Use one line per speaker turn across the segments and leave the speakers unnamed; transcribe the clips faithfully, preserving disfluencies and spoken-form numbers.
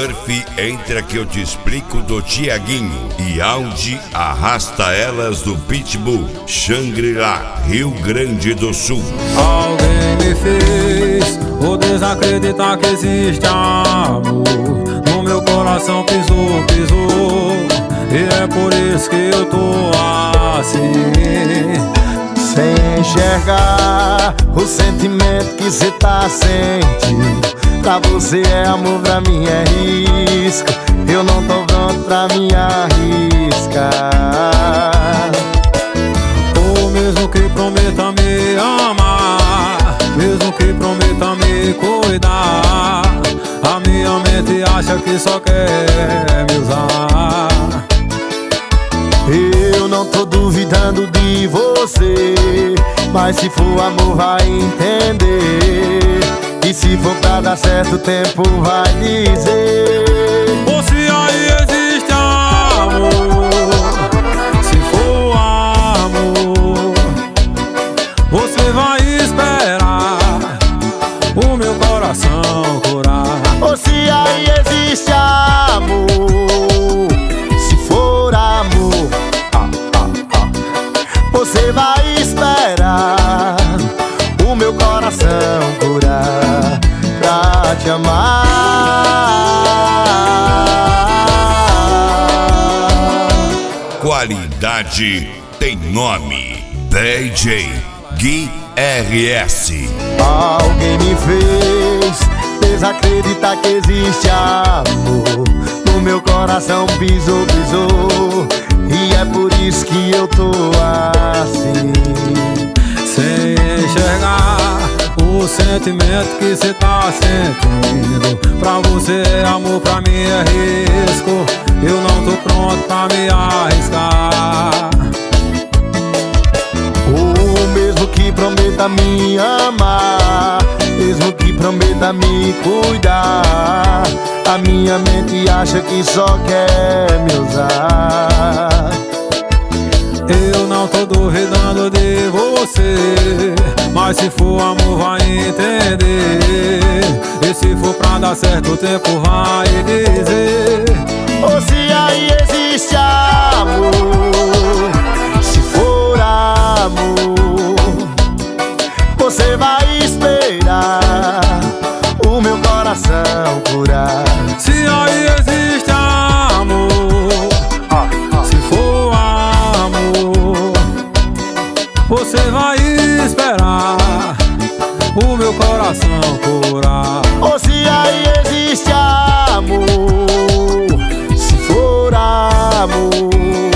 surf, entra que eu te explico do Tiaguinho. E Audi arrasta elas do Pitbull. Shangri-La, Rio Grande do Sul.
Alguém me fez ou desacreditar que existe amor. No meu coração pisou, pisou. E é por isso que eu tô assim,
sem enxergar o sentimento que cê tá sentindo. Pra você é amor, pra mim é risco. Eu não tô pronto pra me arriscar.
Ou mesmo que prometa me amar, mesmo que prometa me cuidar, a minha mente acha que só quer me usar.
Eu não tô duvidando de você, mas se for amor vai entender. E se for pra dar certo, o tempo vai dizer.
Ou se aí existe amor, se for amor, você vai esperar o meu coração curar.
Ou se aí existe amor, se for amor, ah, ah, ah, você vai esperar o meu coração curar pra te amar.
Qualidade tem nome. D J Gui R S.
Alguém me fez desacreditar que existe amor. No meu coração pisou, pisou. E é por isso que eu tô assim,
sem enxergar o sentimento que cê tá sentindo. Pra você é amor, pra mim é risco. Eu não tô pronto pra me arriscar.
Ou mesmo que prometa me amar, mesmo que prometa me cuidar, a minha mente acha que só quer me usar.
Eu não tô duvidando de você, mas se for amor vai entender. E se for pra dar certo, o tempo vai dizer.
Ou se aí existe amor, se for amor, você vai esperar o meu coração curar.
Se aí existe amor, se for amor, você vai esperar o meu coração curar.
Ou se aí existe amor, se for amor,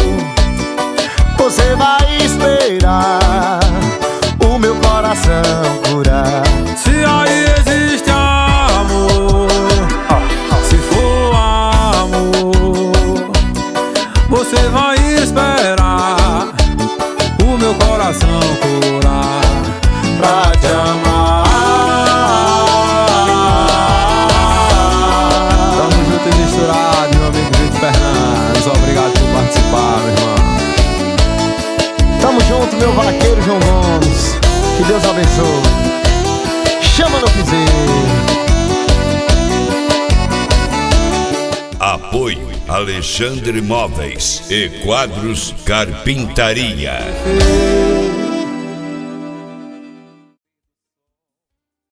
você vai esperar o meu coração curar.
Se aí existe amor, se for amor, você vai esperar o meu coração curar
Pra te amar.
Tamo junto e misturado, meu amigo Vitor Fernandes. Obrigado por participar, meu irmão.
Tamo junto, meu vaqueiro João Gomes. Que Deus abençoe. Chama no piseiro.
Apoio Alexandre Móveis e Quadros Carpintaria.
Ei.